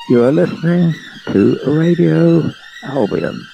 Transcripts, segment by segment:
You are listening to Radio Albion.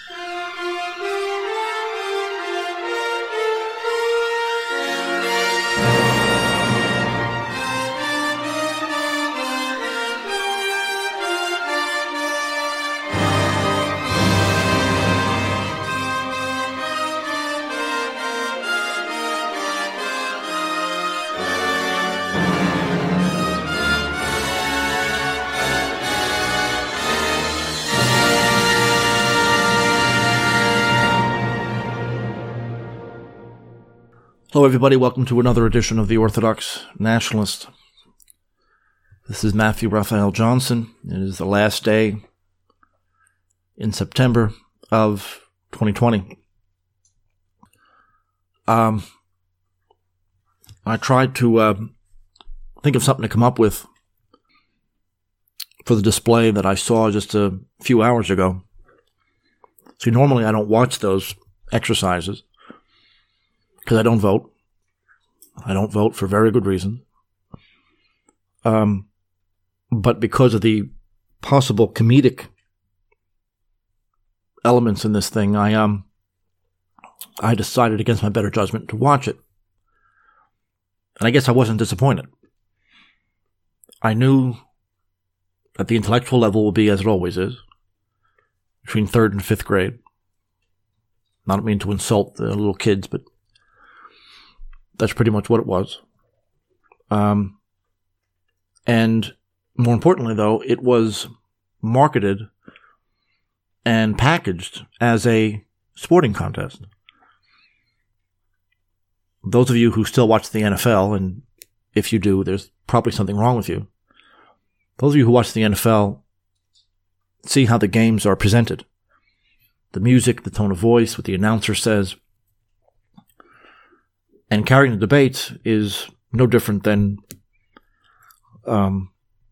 Hello everybody, welcome to another edition of the Orthodox Nationalist. This is Matthew Raphael Johnson. It is the last day in September of 2020. I tried to think of something to come up with for the display that I saw just a few hours ago. See, normally I don't watch those exercises because I don't vote. I don't vote for very good reason. But because of the possible comedic elements in this thing, I decided against my better judgment to watch it. And I guess I wasn't disappointed. I knew that the intellectual level will be as it always is, between 3rd and 5th grade. I don't mean to insult the little kids, but that's pretty much what it was. And more importantly, though, it was marketed and packaged as a sporting contest. Those of you who still watch the NFL, and if you do, there's probably something wrong with you. Those of you who watch the NFL see how the games are presented. The music, the tone of voice, what the announcer says. And carrying the debates is no different than the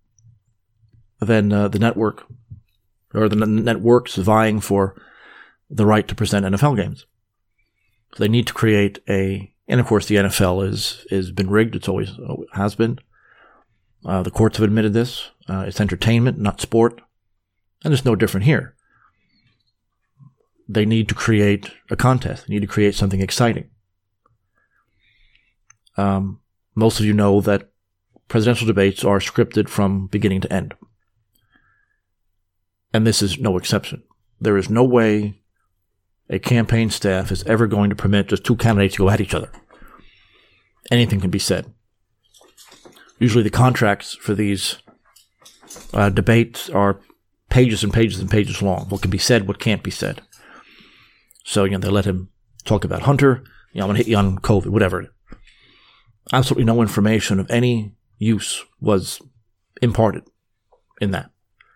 network, or the networks vying for the right to present NFL games. So they need to create and of course the NFL is been rigged. It's always has been. The courts have admitted this. It's entertainment, not sport, and it's no different here. They need to create a contest. They need to create something exciting. Most of you know that presidential debates are scripted from beginning to end. And this is no exception. There is no way a campaign staff is ever going to permit just two candidates to go at each other. Anything can be said. Usually the contracts for these debates are pages and pages and pages long. What can be said, what can't be said. So, they let him talk about Hunter. I'm going to hit you on COVID, whatever. Absolutely no information of any use was imparted in that.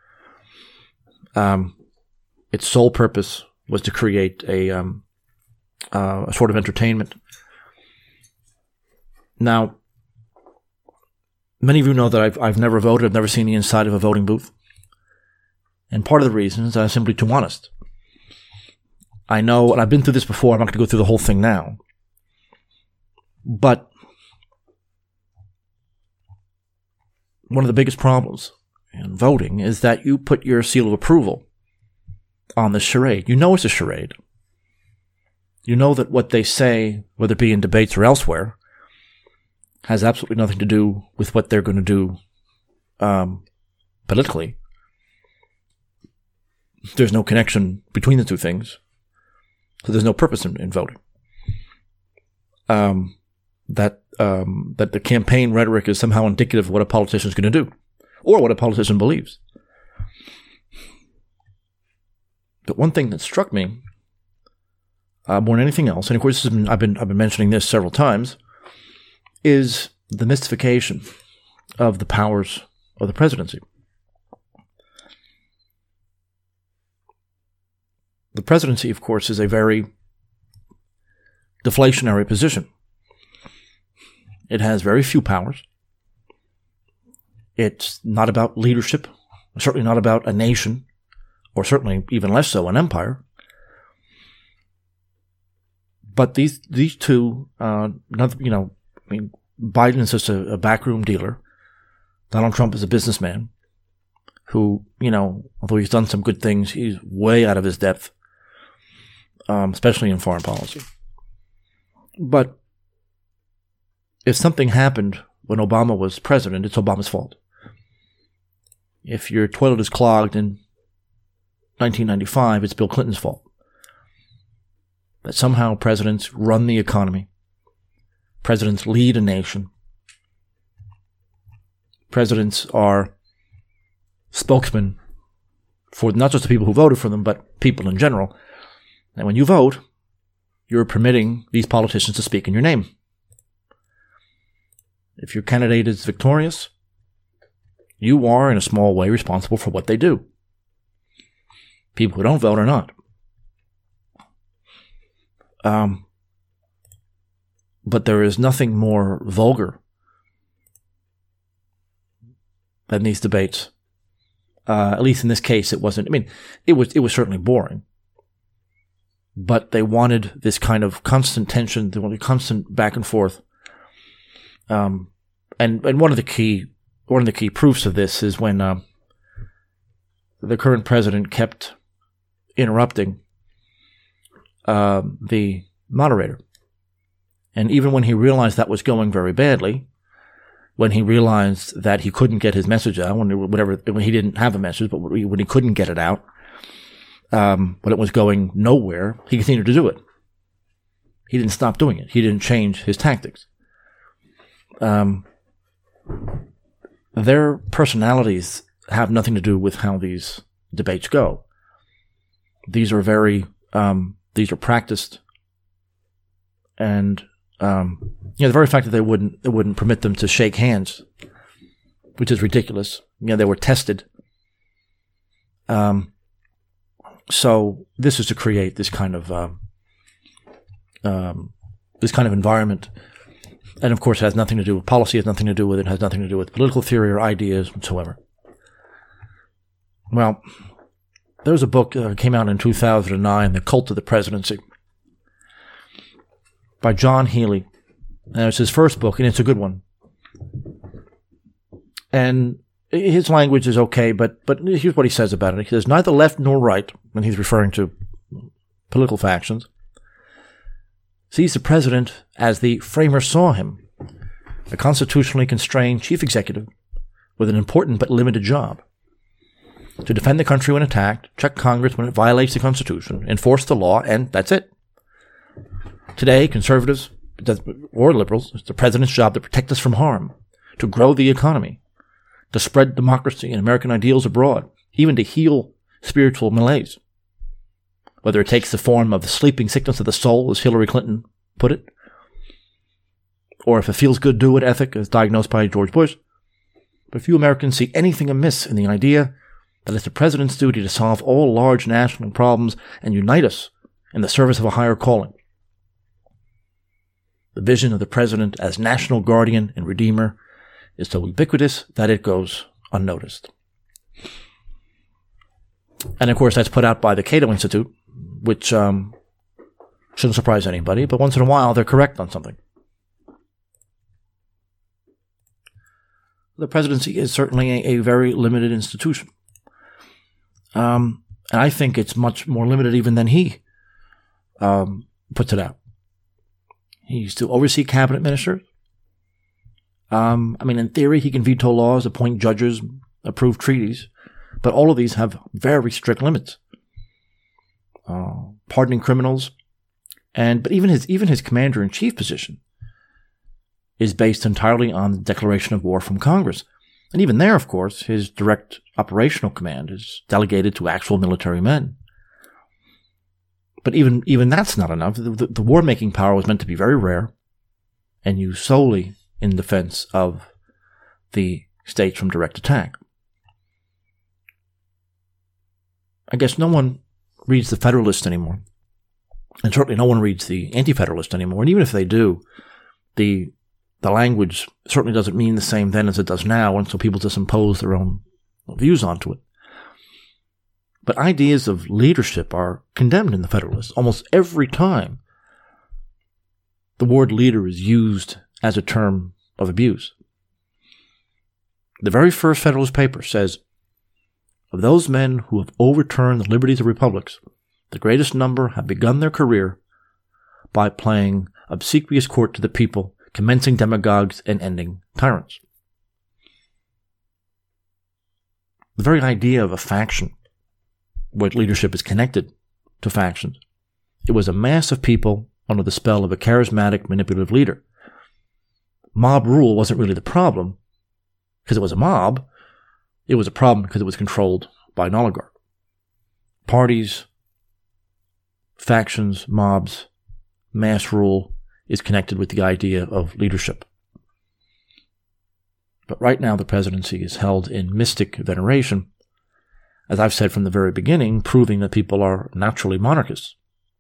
Its sole purpose was to create a sort of entertainment. Now, many of you know that I've never voted. I've never seen the inside of a voting booth. And part of the reason is I'm simply too honest. I know, and I've been through this before. I'm not going to go through the whole thing now. But one of the biggest problems in voting is that you put your seal of approval on this charade. You know it's a charade. You know that what they say, whether it be in debates or elsewhere, has absolutely nothing to do with what they're going to do politically. There's no connection between the two things. So there's no purpose in voting. That the campaign rhetoric is somehow indicative of what a politician is going to do, or what a politician believes. But one thing that struck me more than anything else, and of course I've been mentioning this several times, is the mystification of the powers of the presidency. The presidency, of course, is a very deflationary position. It has very few powers. It's not about leadership, certainly not about a nation, or certainly even less so an empire. But these two, Biden is just a backroom dealer. Donald Trump is a businessman who, although he's done some good things, he's way out of his depth, especially in foreign policy. But if something happened when Obama was president, it's Obama's fault. If your toilet is clogged in 1995, it's Bill Clinton's fault. That somehow presidents run the economy. Presidents lead a nation. Presidents are spokesmen for not just the people who voted for them, but people in general. And when you vote, you're permitting these politicians to speak in your name. If your candidate is victorious, you are, in a small way, responsible for what they do. People who don't vote are not. But there is nothing more vulgar than these debates. At least in this case, it wasn't. I mean, it was certainly boring. But they wanted this kind of constant tension, they wanted constant back and forth. And one of the key proofs of this is when the current president kept interrupting the moderator. And even when he realized that was going very badly, when he realized that he couldn't get his message out, when he didn't have a message, but when he couldn't get it out, when it was going nowhere, he continued to do it. He didn't stop doing it. He didn't change his tactics. Their personalities have nothing to do with how these debates go. These are practiced, and the very fact that they wouldn't permit them to shake hands, which is ridiculous. They were tested. So this is to create this kind of environment. And of course, it has nothing to do with policy, has nothing to do with it, has nothing to do with political theory or ideas whatsoever. Well, there was a book that came out in 2009, The Cult of the Presidency, by John Healy. And it's his first book, and it's a good one. And his language is okay, but here's what he says about it. He says, neither left nor right, when he's referring to political factions, sees the president as the framers saw him, a constitutionally constrained chief executive with an important but limited job: to defend the country when attacked, check Congress when it violates the Constitution, enforce the law, and that's it. Today, conservatives or liberals, it's the president's job to protect us from harm, to grow the economy, to spread democracy and American ideals abroad, even to heal spiritual malaise. Whether it takes the form of the sleeping sickness of the soul, as Hillary Clinton put it, or if it feels good, do it ethic, as diagnosed by George Bush. But few Americans see anything amiss in the idea that it's the president's duty to solve all large national problems and unite us in the service of a higher calling. The vision of the president as national guardian and redeemer is so ubiquitous that it goes unnoticed. And of course, that's put out by the Cato Institute, which shouldn't surprise anybody, but once in a while they're correct on something. The presidency is certainly a very limited institution. And I think it's much more limited even than he puts it out. He's to oversee cabinet ministers. In theory, he can veto laws, appoint judges, approve treaties, but all of these have very strict limits. Pardoning criminals, but even his commander-in-chief position is based entirely on the declaration of war from Congress. And even there, of course, his direct operational command is delegated to actual military men. But even that's not enough. The war-making power was meant to be very rare and used solely in defense of the states from direct attack. I guess no one reads the Federalist anymore. And certainly no one reads the Anti-Federalist anymore. And even if they do, the language certainly doesn't mean the same then as it does now, and so people just impose their own views onto it. But ideas of leadership are condemned in the Federalist. Almost every time the word leader is used as a term of abuse. The very first Federalist paper says, of those men who have overturned the liberties of republics, the greatest number have begun their career by playing obsequious court to the people, commencing demagogues and ending tyrants. The very idea of a faction, where leadership is connected to factions, it was a mass of people under the spell of a charismatic, manipulative leader. Mob rule wasn't really the problem because it was a mob. It was a problem because it was controlled by an oligarch. Parties, factions, mobs, mass rule is connected with the idea of leadership. But right now the presidency is held in mystic veneration, as I've said from the very beginning, proving that people are naturally monarchists.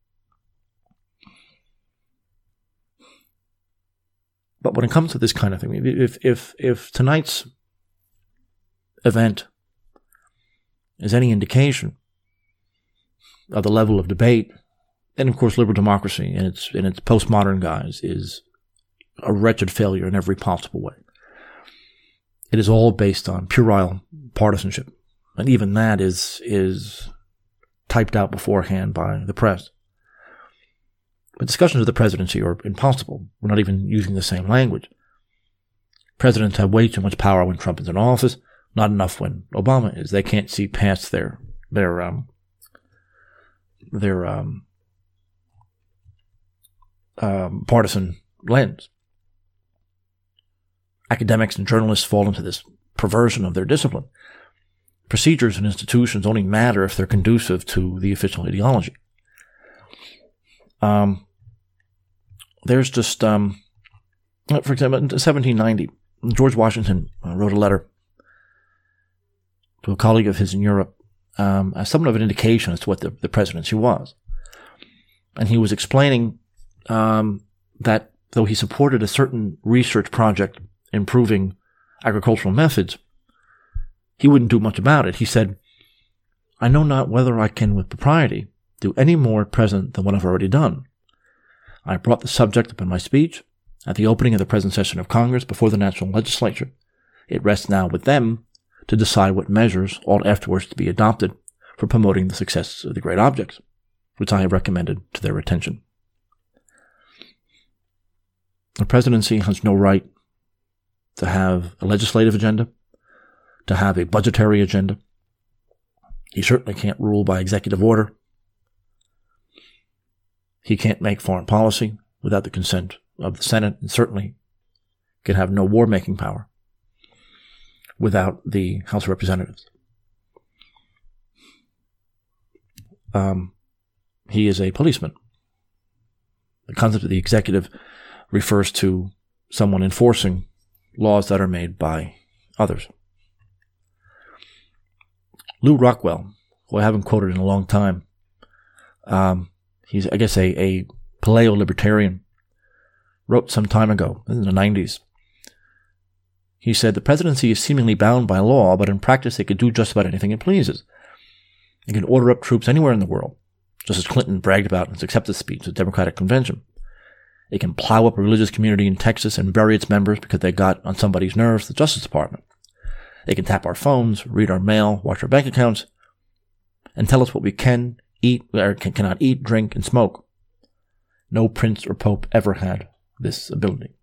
But when it comes to this kind of thing, if tonight's event is any indication of the level of debate, then of course liberal democracy in its postmodern guise is a wretched failure in every possible way. It is all based on puerile partisanship, and even that is typed out beforehand by the press. But discussions of the presidency are impossible. We're not even using the same language. Presidents have way too much power when Trump is in office, not enough when Obama is. They can't see past their partisan lens. Academics and journalists fall into this perversion of their discipline. Procedures and institutions only matter if they're conducive to the official ideology. There's just, for example, in 1790, George Washington wrote a letter to a colleague of his in Europe as somewhat of an indication as to what the presidency was. And he was explaining that though he supported a certain research project improving agricultural methods, he wouldn't do much about it. He said, "I know not whether I can with propriety do any more at present than what I've already done. I brought the subject up in my speech at the opening of the present session of Congress before the national legislature. It rests now with them to decide what measures ought afterwards to be adopted for promoting the success of the great objects, which I have recommended to their attention." The presidency has no right to have a legislative agenda, to have a budgetary agenda. He certainly can't rule by executive order. He can't make foreign policy without the consent of the Senate, and certainly can have no war-making power without the House of Representatives. He is a policeman. The concept of the executive refers to someone enforcing laws that are made by others. Lew Rockwell, who I haven't quoted in a long time, he's, I guess, a paleo-libertarian, wrote some time ago, in the 90s. He said, "The presidency is seemingly bound by law, but in practice it could do just about anything it pleases. It can order up troops anywhere in the world, just as Clinton bragged about in his acceptance speech at the Democratic Convention. It can plow up a religious community in Texas and bury its members because they got on somebody's nerves, the Justice Department. They can tap our phones, read our mail, watch our bank accounts, and tell us what we can eat, or cannot eat, drink, and smoke. No prince or pope ever had this ability."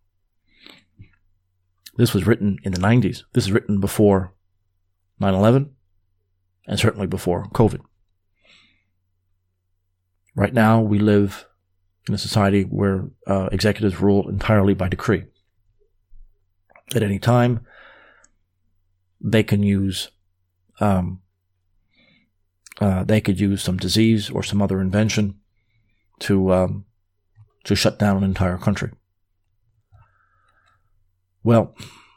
This was written in the 90s. This is written before 9/11 and certainly before COVID. Right now, we live in a society where executives rule entirely by decree. At any time, they can use they could use some disease or some other invention to shut down an entire country. Well,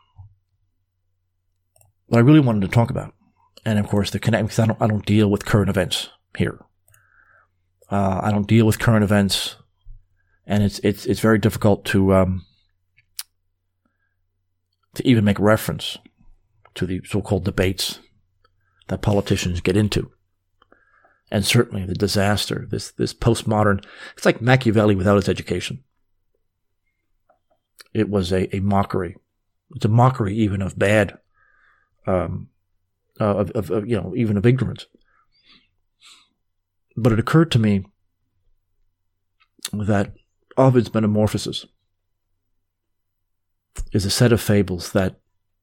what I really wanted to talk about, and of course the connection, because I don't deal with current events here. I don't deal with current events, and it's very difficult to even make reference to the so-called debates that politicians get into. And certainly the disaster, this postmodern, it's like Machiavelli without his education. It was a mockery. It's a mockery even of bad even of ignorance. But it occurred to me that Ovid's Metamorphoses is a set of fables that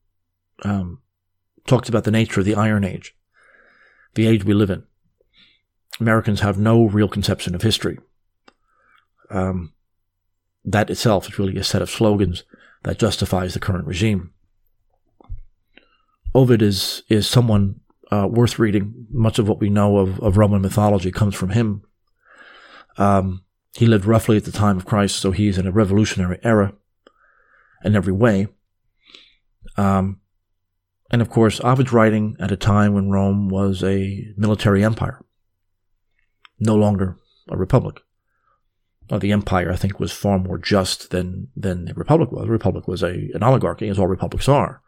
talks about the nature of the Iron Age, the age we live in. Americans have no real conception of history. That itself is really a set of slogans that justifies the current regime. Ovid is someone worth reading. Much of what we know of Roman mythology comes from him. He lived roughly at the time of Christ, so he's in a revolutionary era in every way. And of course, Ovid's writing at a time when Rome was a military empire, no longer a republic. The empire, I think, was far more just than the republic was. The republic was an oligarchy, as all republics are.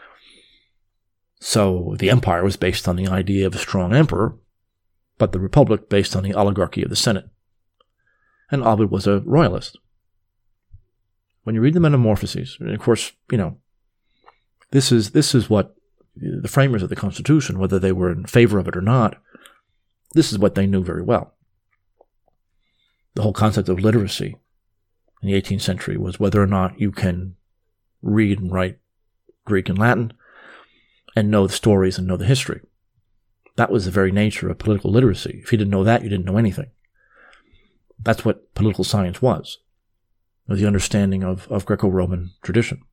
So the empire was based on the idea of a strong emperor, but the republic based on the oligarchy of the Senate. And Ovid was a royalist. When you read the Metamorphoses, and of course, this is what the framers of the Constitution, whether they were in favor of it or not, this is what they knew very well. The whole concept of literacy in the 18th century was whether or not you can read and write Greek and Latin and know the stories and know the history. That was the very nature of political literacy. If you didn't know that, you didn't know anything. That's what political science was the understanding of Greco-Roman tradition.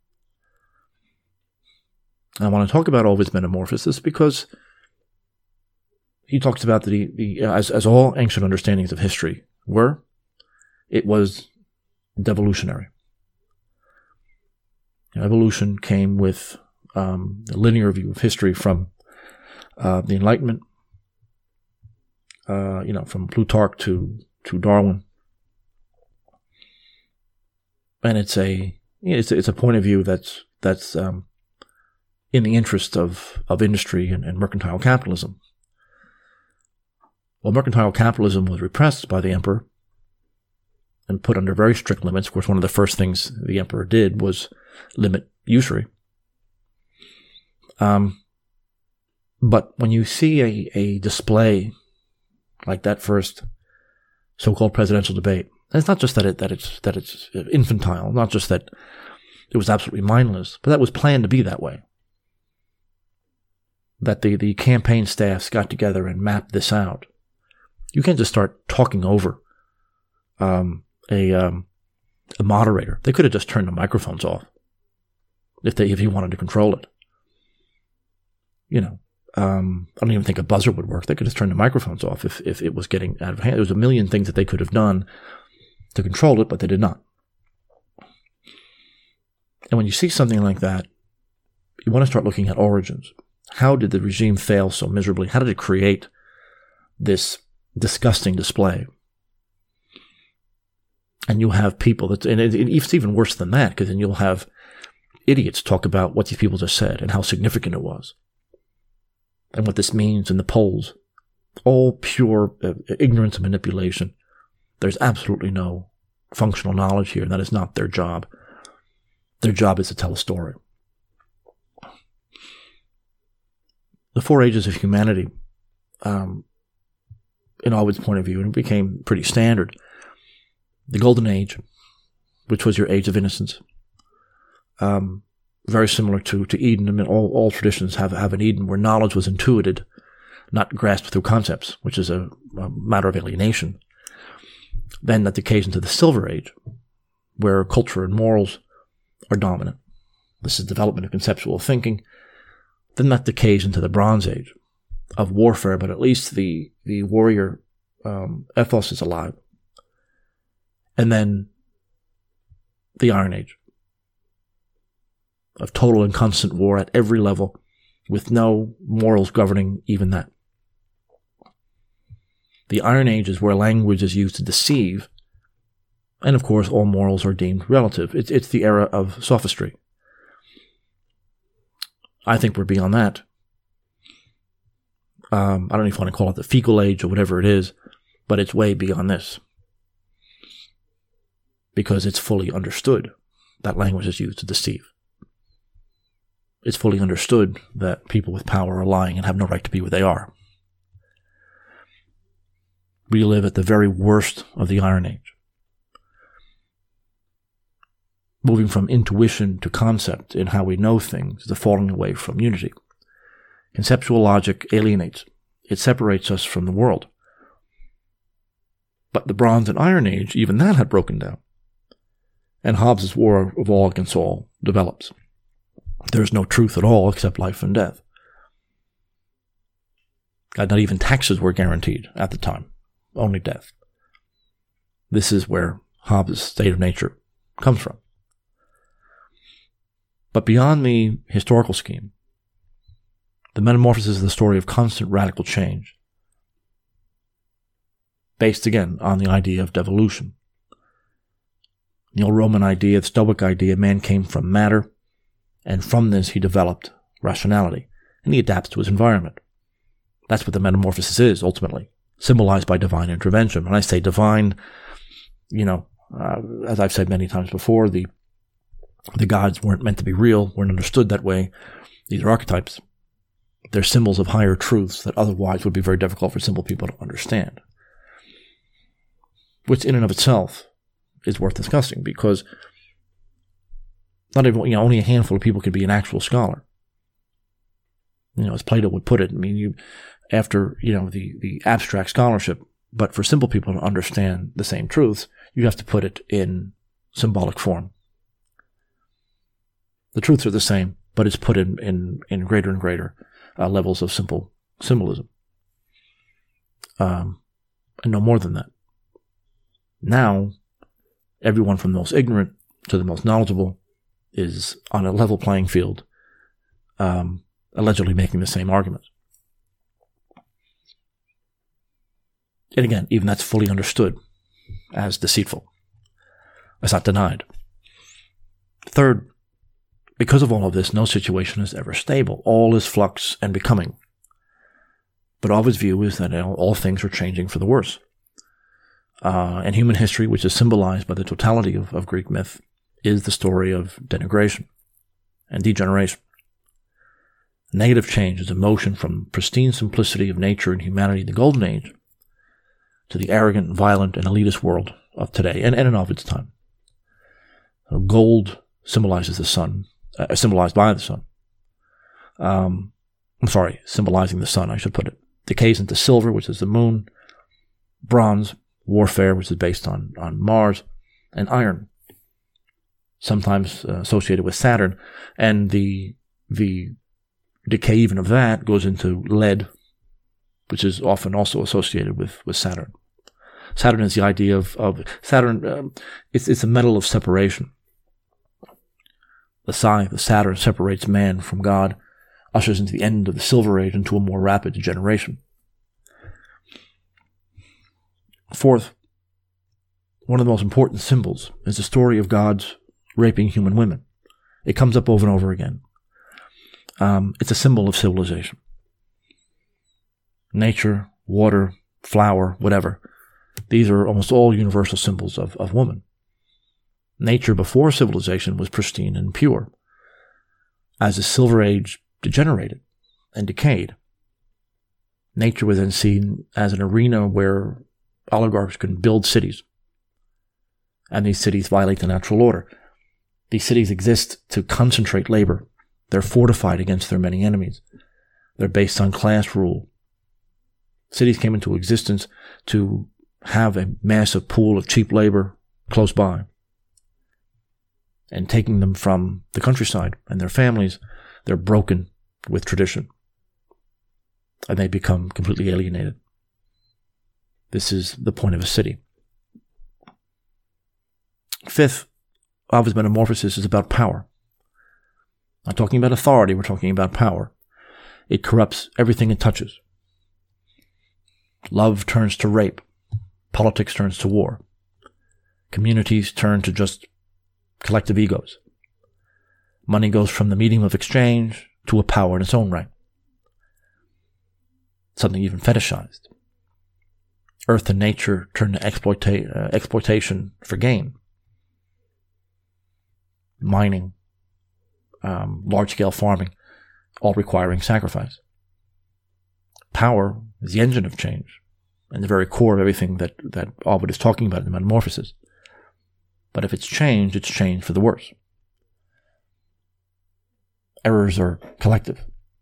And I want to talk about Ovid's Metamorphoses because he talks about as all ancient understandings of history were, it was devolutionary. Evolution came with a linear view of history from the Enlightenment, from Plutarch to Darwin, and it's a point of view that's in the interest of industry and mercantile capitalism. Well, mercantile capitalism was repressed by the emperor and put under very strict limits. Of course, one of the first things the emperor did was limit usury. But when you see a display like that first so-called presidential debate, it's not just that it's infantile, not just that it was absolutely mindless, but that was planned to be that way. That the campaign staffs got together and mapped this out. You can't just start talking over a moderator. They could have just turned the microphones off if you wanted to control it. I don't even think a buzzer would work. They could just turn the microphones off if it was getting out of hand. There was a million things that they could have done to control it, but they did not. And when you see something like that, you want to start looking at origins. How did the regime fail so miserably? How did it create this disgusting display? And you'll have people and it's even worse than that, because then you'll have idiots talk about what these people just said and how significant it was and what this means in the polls. All pure ignorance and manipulation. There's absolutely no functional knowledge here. That is not their job. Their job is to tell a story. The four ages of humanity, in Ovid's point of view, and it became pretty standard. The Golden Age, which was your age of innocence, very similar to Eden. I mean, all traditions have an Eden where knowledge was intuited, not grasped through concepts, which is a matter of alienation. Then that decays into the Silver Age, where culture and morals are dominant. This is development of conceptual thinking. Then that decays into the Bronze Age of warfare, but at least the warrior ethos is alive. And then the Iron Age of total and constant war at every level, with no morals governing even that. The Iron Age is where language is used to deceive, and of course all morals are deemed relative. It's the era of sophistry. I think we're beyond that. I don't know if you want to call it the fecal age or whatever it is, but it's way beyond this. Because it's fully understood that language is used to deceive. it's fully understood that people with power are lying and have no right to be where they are. We live at the very worst of the Iron Age. Moving from intuition to concept in how we know things is the falling away from unity. Conceptual logic alienates. It separates us from the world. But the Bronze and Iron Age, even that had broken down. And Hobbes' war of all against all develops. There is no truth at all except life and death. Not even taxes were guaranteed at the time. Only death. This is where Hobbes' state of nature comes from. But beyond the historical scheme, the Metamorphosis is the story of constant radical change, based again on the idea of devolution. The old Roman idea, the Stoic idea, man came from matter, and from this he developed rationality, and he adapts to his environment. That's what the Metamorphosis is, ultimately, symbolized by divine intervention. When I say divine, as I've said many times before, the gods weren't meant to be real, weren't understood that way. These are archetypes. They're symbols of higher truths that otherwise would be very difficult for simple people to understand. Which in and of itself is worth discussing, because not everyone, only a handful of people can be an actual scholar. As Plato would put it, after the abstract scholarship, but for simple people to understand the same truths, you have to put it in symbolic form. The truths are the same, but it's put in greater and greater levels of simple symbolism. And no more than that. Now, everyone from the most ignorant to the most knowledgeable is on a level playing field, allegedly making the same arguments. And again, even that's fully understood as deceitful. It's not denied. Third, because of all of this, no situation is ever stable. All is flux and becoming. But Ovid's view is that all things are changing for the worse. And human history, which is symbolized by the totality of Greek myth, is the story of denigration and degeneration. Negative change is a motion from pristine simplicity of nature and humanity in the Golden Age to the arrogant, violent, and elitist world of today, and in Ovid's time. So gold symbolizes the sun, symbolized by the sun. Symbolizing the sun, I should put it. Decays into silver, which is the moon. Bronze, warfare, which is based on Mars. And iron, sometimes associated with Saturn. And the decay even of that goes into lead, which is often also associated with Saturn. Saturn is the idea of Saturn. It's a metal of separation. The scythe, the Saturn, separates man from God, ushers into the end of the Silver Age, into a more rapid degeneration. Fourth, one of the most important symbols is the story of gods raping human women. It comes up over and over again. It's a symbol of civilization. Nature, water, flower, whatever. These are almost all universal symbols of woman. Nature before civilization was pristine and pure. As the Silver Age degenerated and decayed, nature was then seen as an arena where oligarchs can build cities. And these cities violate the natural order. These cities exist to concentrate labor. They're fortified against their many enemies. They're based on class rule. Cities came into existence to have a massive pool of cheap labor close by. And taking them from the countryside and their families, they're broken with tradition. And they become completely alienated. This is the point of a city. Fifth, Ovid's Metamorphosis is about power. Not talking about authority, we're talking about power. It corrupts everything it touches. Love turns to rape. Politics turns to war. Communities turn to just collective egos. Money goes from the medium of exchange to a power in its own right. Something even fetishized. Earth and nature turn to exploitation for gain. Mining, large-scale farming, all requiring sacrifice. Power is the engine of change and the very core of everything that Ovid is talking about in the Metamorphosis. But if it's changed for the worse. Errors are collective.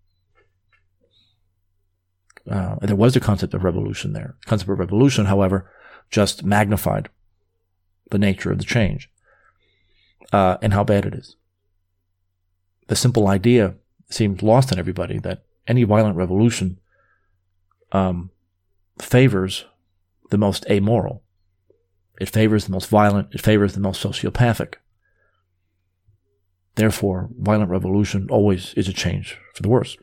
There was a concept of revolution there. The concept of revolution, however, just magnified the nature of the change and how bad it is. The simple idea seems lost on everybody that any violent revolution favors the most amoral. It favors the most violent. It favors the most sociopathic. Therefore, violent revolution always is a change for the worse.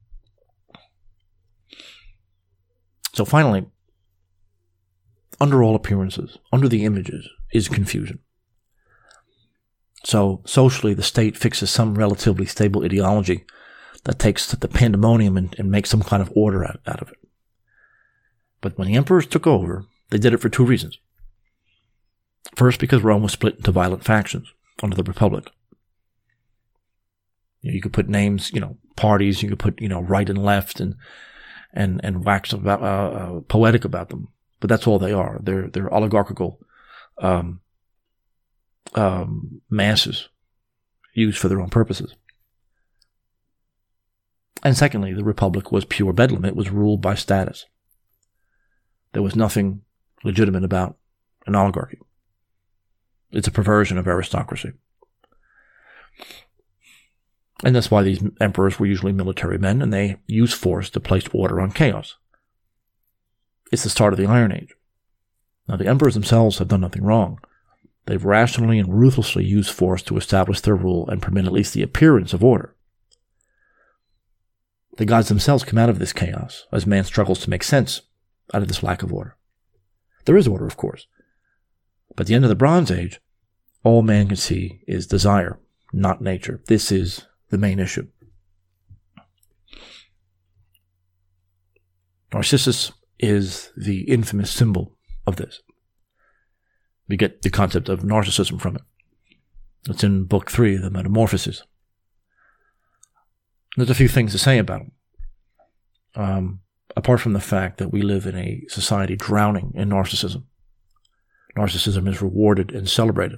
So finally, under all appearances, under the images, is confusion. So socially, the state fixes some relatively stable ideology that takes the pandemonium and makes some kind of order out of it. But when the emperors took over, they did it for two reasons. First, because Rome was split into violent factions under the Republic. You could put names, parties, you could put, right and left and wax about, poetic about them. But that's all they are. They're oligarchical, masses used for their own purposes. And secondly, the Republic was pure bedlam. It was ruled by status. There was nothing legitimate about an oligarchy. It's a perversion of aristocracy. And that's why these emperors were usually military men, and they used force to place order on chaos. It's the start of the Iron Age. Now, the emperors themselves have done nothing wrong. They've rationally and ruthlessly used force to establish their rule and permit at least the appearance of order. The gods themselves come out of this chaos as man struggles to make sense out of this lack of order. There is order, of course. But at the end of the Bronze Age, all man can see is desire, not nature. This is the main issue. Narcissus is the infamous symbol of this. We get the concept of narcissism from it. It's in Book 3, the Metamorphoses. There's a few things to say about him. Apart from the fact that we live in a society drowning in narcissism. Narcissism is rewarded and celebrated.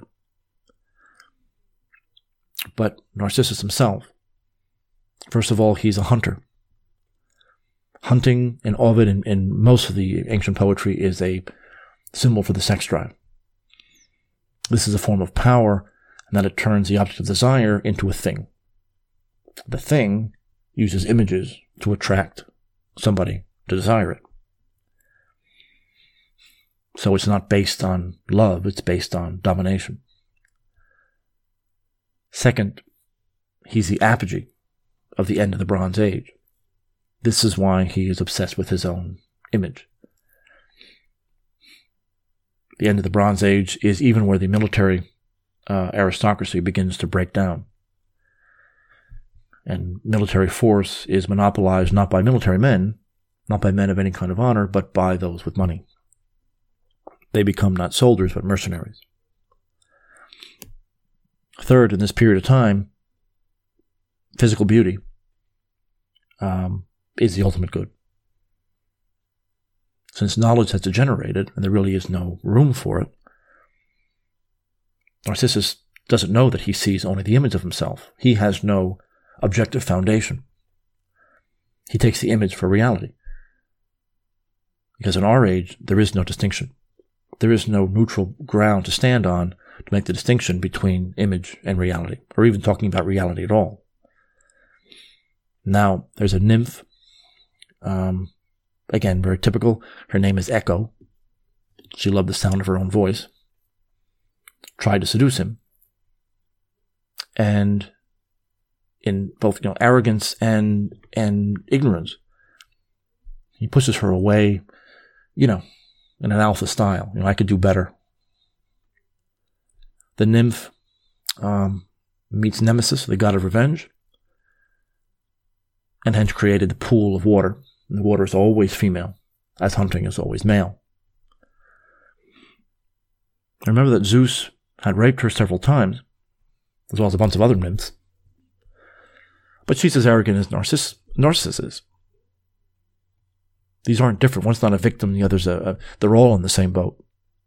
But Narcissus himself, first of all, he's a hunter. Hunting in Ovid and most of the ancient poetry is a symbol for the sex drive. This is a form of power, and that it turns the object of desire into a thing. The thing uses images to attract somebody to desire it. So it's not based on love, it's based on domination. Second, he's the apogee of the end of the Bronze Age. This is why he is obsessed with his own image. The end of the Bronze Age is even where the military aristocracy begins to break down. And military force is monopolized not by military men, not by men of any kind of honor, but by those with money. They become not soldiers, but mercenaries. Third, in this period of time, physical beauty is the ultimate good. Since knowledge has degenerated, and there really is no room for it, Narcissus doesn't know that he sees only the image of himself. He has no objective foundation. He takes the image for reality. Because in our age, there is no distinction. There is no neutral ground to stand on to make the distinction between image and reality, or even talking about reality at all. Now, there's a nymph, again, very typical. Her name is Echo. She loved the sound of her own voice, tried to seduce him, and in both arrogance and ignorance, he pushes her away, in an alpha style. I could do better. The nymph meets Nemesis, the god of revenge, and hence created the pool of water. And the water is always female, as hunting is always male. Remember that Zeus had raped her several times, as well as a bunch of other nymphs. But she's as arrogant as Narcissus is. These aren't different. One's not a victim, the other's they're all in the same boat.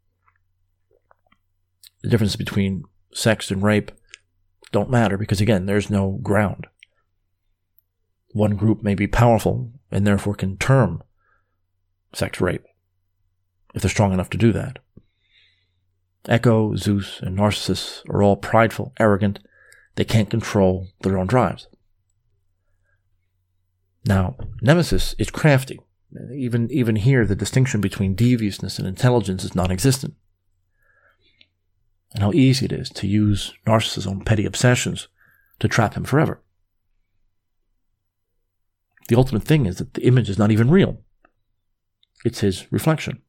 The difference between sex and rape don't matter because, again, there's no ground. One group may be powerful and therefore can term sex rape if they're strong enough to do that. Echo, Zeus, and Narcissus are all prideful, arrogant. They can't control their own drives. Now, Nemesis is crafty. Even here, the distinction between deviousness and intelligence is non-existent. And how easy it is to use Narcissus' own petty obsessions to trap him forever. The ultimate thing is that the image is not even real. It's his reflection.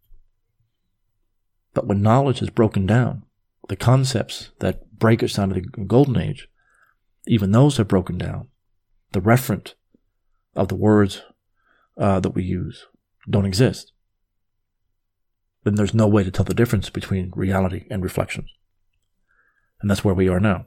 But when knowledge is broken down, the concepts that break us out of the Golden Age, even those are broken down. The referent of the words that we use don't exist. Then there's no way to tell the difference between reality and reflections. And that's where we are now.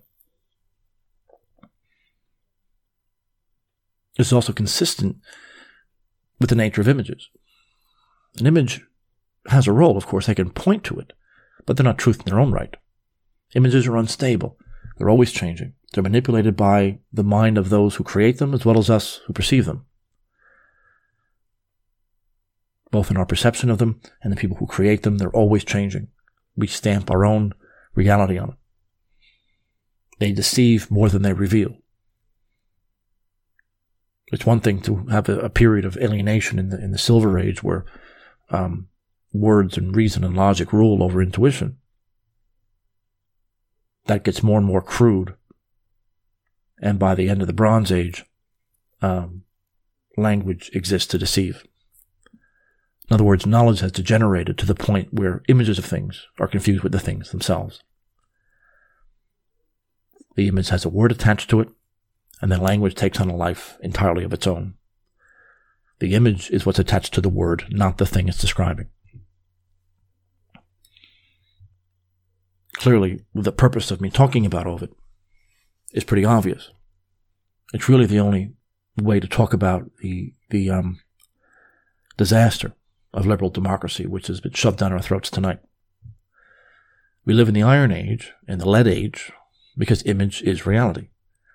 It's also consistent with the nature of images. An image has a role, of course. They can point to it, but they're not truth in their own right. Images are unstable. They're always changing. They're manipulated by the mind of those who create them as well as us who perceive them. Both in our perception of them and the people who create them, they're always changing. We stamp our own reality on it. They deceive more than they reveal. It's one thing to have a period of alienation in the Silver Age where words and reason and logic rule over intuition. That gets more and more crude. And by the end of the Bronze Age, language exists to deceive. In other words, knowledge has degenerated to the point where images of things are confused with the things themselves. The image has a word attached to it, and then language takes on a life entirely of its own. The image is what's attached to the word, not the thing it's describing. Clearly, the purpose of me talking about all of it is pretty obvious. It's really the only way to talk about the disaster of liberal democracy, which has been shoved down our throats tonight. We live in the Iron Age and the Lead Age because image is reality.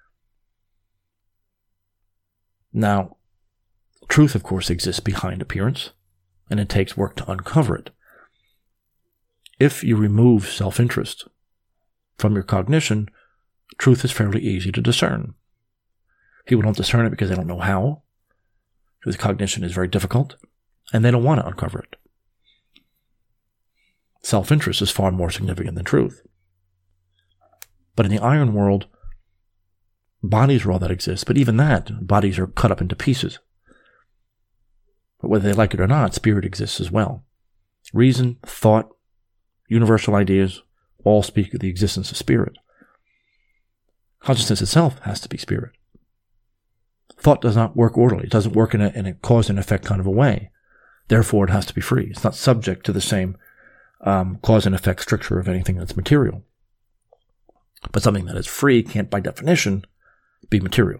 Now, truth, of course, exists behind appearance, and it takes work to uncover it. If you remove self-interest from your cognition, truth is fairly easy to discern. People don't discern it because they don't know how, because cognition is very difficult, and they don't want to uncover it. Self-interest is far more significant than truth. But in the iron world, bodies are all that exist, but even that, bodies are cut up into pieces. But whether they like it or not, spirit exists as well. Reason, thought, universal ideas all speak of the existence of spirit. Consciousness itself has to be spirit. Thought does not work orderly. It doesn't work in a cause and effect kind of a way. Therefore, it has to be free. It's not subject to the same cause and effect stricture of anything that's material. But something that is free can't, by definition, be material.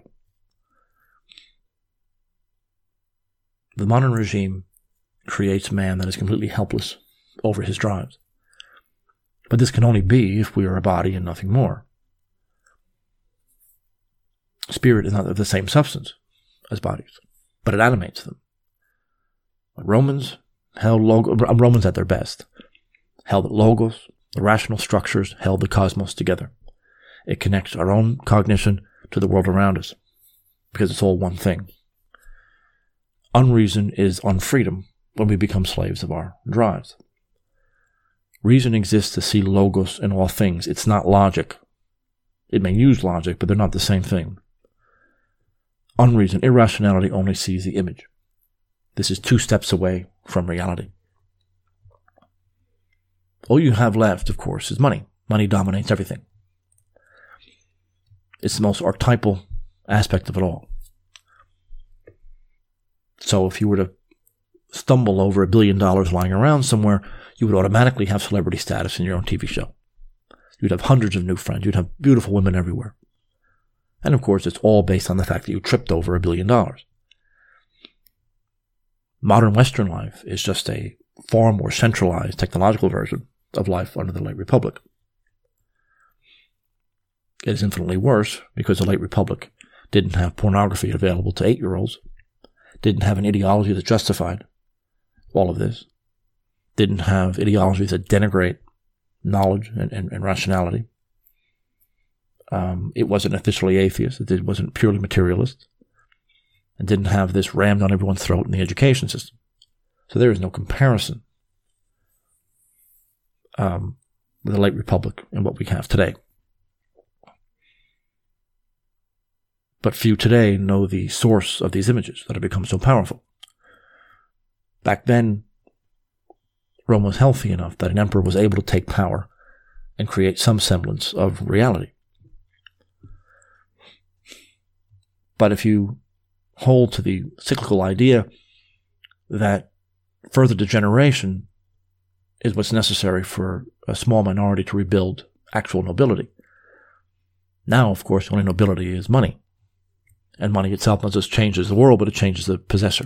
The modern regime creates man that is completely helpless over his drives. But this can only be if we are a body and nothing more. Spirit is not of the same substance as bodies, but it animates them. Romans at their best, held that logos, the rational structures, held the cosmos together. It connects our own cognition to the world around us, because it's all one thing. Unreason is unfreedom when we become slaves of our drives. Reason exists to see logos in all things. It's not logic. It may use logic, but they're not the same thing. Unreason, irrationality, only sees the image. This is 2 steps away from reality. All you have left, of course, is money. Money dominates everything. It's the most archetypal aspect of it all. So if you were to stumble over $1 billion lying around somewhere, you would automatically have celebrity status in your own TV show. You'd have hundreds of new friends. You'd have beautiful women everywhere. And of course, it's all based on the fact that you tripped over $1 billion. Modern Western life is just a far more centralized technological version of life under the late Republic. It is infinitely worse because the late Republic didn't have pornography available to 8-year-olds, didn't have an ideology that justified all of this, didn't have ideologies that denigrate knowledge and rationality. It wasn't officially atheist. It wasn't purely materialist. And didn't have this rammed on everyone's throat in the education system. So there is no comparison with the late Republic and what we have today. But few today know the source of these images that have become so powerful. Back then, Rome was healthy enough that an emperor was able to take power and create some semblance of reality. But if you hold to the cyclical idea that further degeneration is what's necessary for a small minority to rebuild actual nobility, now, of course, the only nobility is money. And money itself not just changes the world, but it changes the possessor.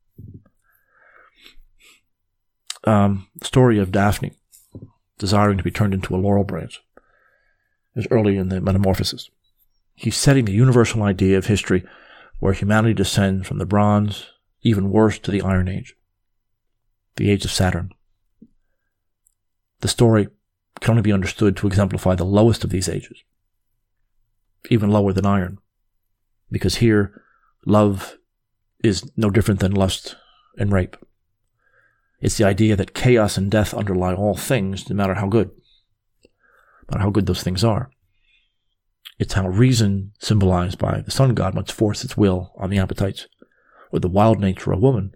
The story of Daphne desiring to be turned into a laurel branch is early in the Metamorphosis. He's setting the universal idea of history where humanity descends from the Bronze, even worse, to the Iron Age, the age of Saturn. The story can only be understood to exemplify the lowest of these ages, even lower than iron, because here love is no different than lust and rape. It's the idea that chaos and death underlie all things, no matter how good those things are. It's how reason, symbolized by the sun god, must force its will on the appetites, or the wild nature of woman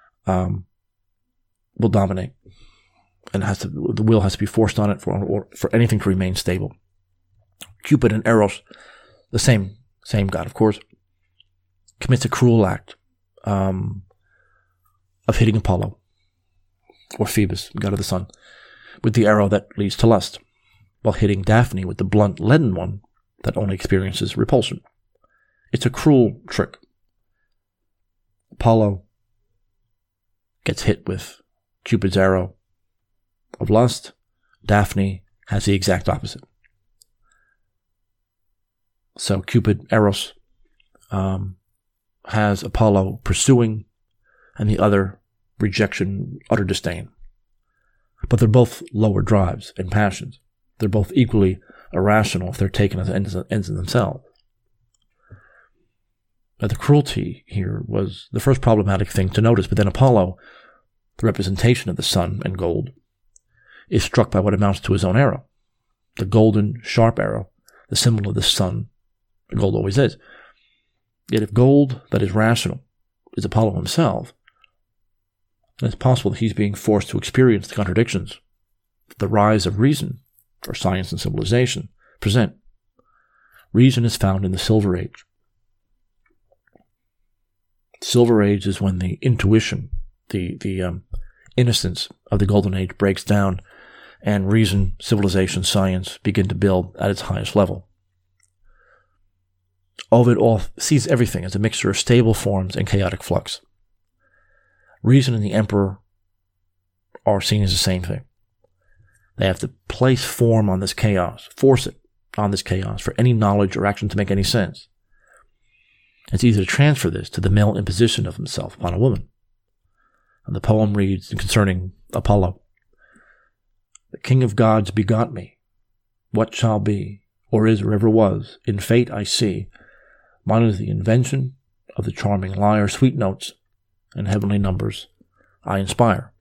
will dominate, and the will has to be forced on it for anything to remain stable. Cupid and Eros, the same god, of course, commits a cruel act of hitting Apollo, or Phoebus, god of the sun, with the arrow that leads to lust, while hitting Daphne with the blunt, leaden one that only experiences repulsion. It's a cruel trick. Apollo gets hit with Cupid's arrow of lust. Daphne has the exact opposite. So Cupid, Eros, has Apollo pursuing, and the other rejection, utter disdain. But they're both lower drives and passions. They're both equally irrational if they're taken as ends in themselves. But the cruelty here was the first problematic thing to notice, but then Apollo, the representation of the sun and gold, is struck by what amounts to his own arrow. The golden, sharp arrow, the symbol of the sun. The gold always is. Yet if gold that is rational is Apollo himself, then it's possible that he's being forced to experience the contradictions that the rise of reason, or science and civilization, present. Reason is found in the Silver Age. Silver Age is when the intuition, the innocence of the Golden Age breaks down, and reason, civilization, science begin to build at its highest level. All sees everything as a mixture of stable forms and chaotic flux. Reason and the emperor are seen as the same thing. They have to place form on this chaos, force it on this chaos for any knowledge or action to make any sense. It's easy to transfer this to the male imposition of himself upon a woman. And the poem reads concerning Apollo: "The king of gods begot me. What shall be, or is, or ever was, in fate I see. Mine is the invention of the charming lyre, sweet notes and heavenly numbers I inspire."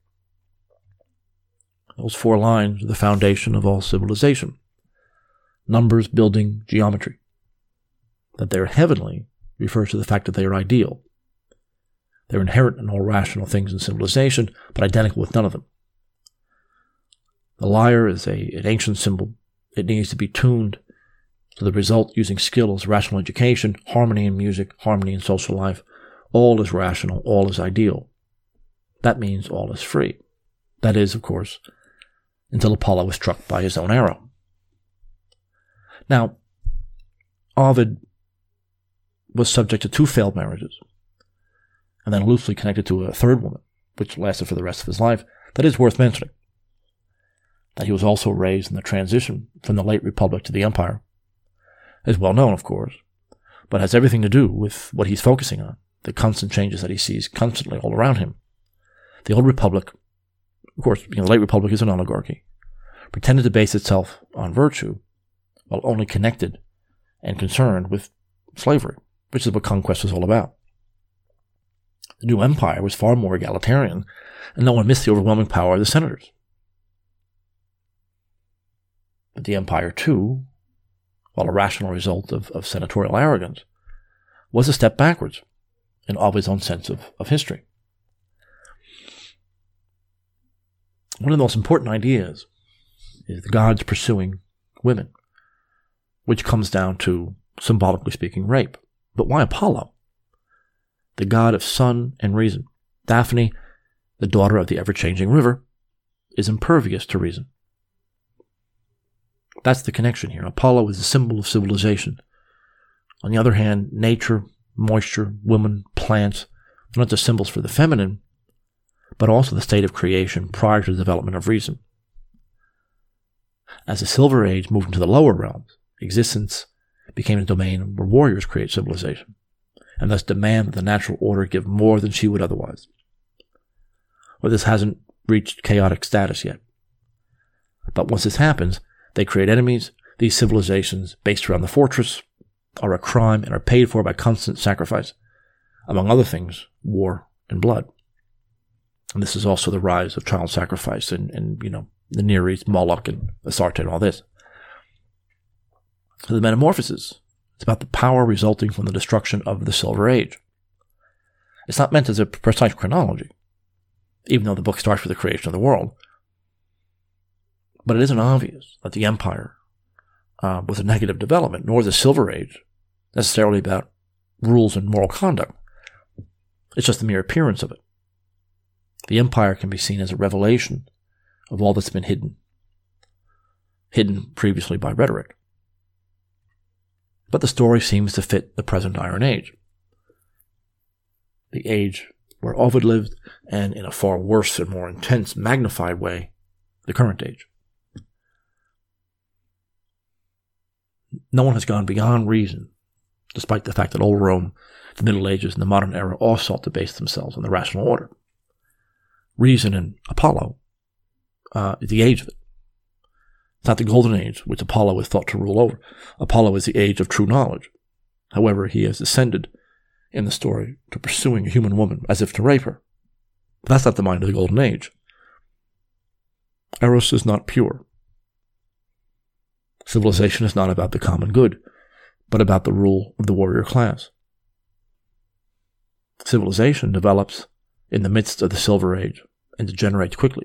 Those 4 lines are the foundation of all civilization. Numbers, building, geometry. That they're heavenly refers to the fact that they are ideal. They're inherent in all rational things in civilization, but identical with none of them. The lyre is an ancient symbol. It needs to be tuned to the result using skill as rational education, harmony in music, harmony in social life. All is rational, all is ideal. That means all is free. That is, of course, until Apollo was struck by his own arrow. Now, Ovid was subject to 2 failed marriages, and then loosely connected to a third woman, which lasted for the rest of his life, that is worth mentioning. That he was also raised in the transition from the late Republic to the Empire is well known, of course, but has everything to do with what he's focusing on, the constant changes that he sees constantly all around him. The old Republic, of course, the late Republic is an oligarchy, pretended to base itself on virtue, while only connected and concerned with slavery, which is what conquest was all about. The new empire was far more egalitarian, and no one missed the overwhelming power of the senators. But the empire, too, while a rational result of senatorial arrogance, was a step backwards in Ovid's own sense of history. One of the most important ideas is the gods pursuing women, which comes down to, symbolically speaking, rape. But why Apollo? The god of sun and reason. Daphne, the daughter of the ever-changing river, is impervious to reason. That's the connection here. Apollo is a symbol of civilization. On the other hand, nature, moisture, women, plants are not just symbols for the feminine, but also the state of creation prior to the development of reason. As the Silver Age moved into the lower realms, existence became a domain where warriors create civilization, and thus demand that the natural order give more than she would otherwise. Well, this hasn't reached chaotic status yet. But once this happens, they create enemies. These civilizations, based around the fortress, are a crime and are paid for by constant sacrifice. Among other things, war and blood. And this is also the rise of child sacrifice and the Near East, Moloch and Astarte and all this. So the Metamorphoses, it's about the power resulting from the destruction of the Silver Age. It's not meant as a precise chronology, even though the book starts with the creation of the world. But it isn't obvious that the Empire was a negative development, nor the Silver Age necessarily about rules and moral conduct. It's just the mere appearance of it. The Empire can be seen as a revelation of all that's been hidden previously by rhetoric. But the story seems to fit the present Iron Age, the age where Ovid lived, and in a far worse and more intense, magnified way, the current age. No one has gone beyond reason, despite the fact that old Rome, the Middle Ages, and the modern era all sought to base themselves on the rational order. Reason and Apollo is the age of it. It's not the Golden Age, which Apollo is thought to rule over. Apollo is the age of true knowledge. However, he has descended in the story to pursuing a human woman as if to rape her. But that's not the mind of the Golden Age. Eros is not pure. Civilization is not about the common good, but about the rule of the warrior class. Civilization develops in the midst of the Silver Age and degenerates quickly.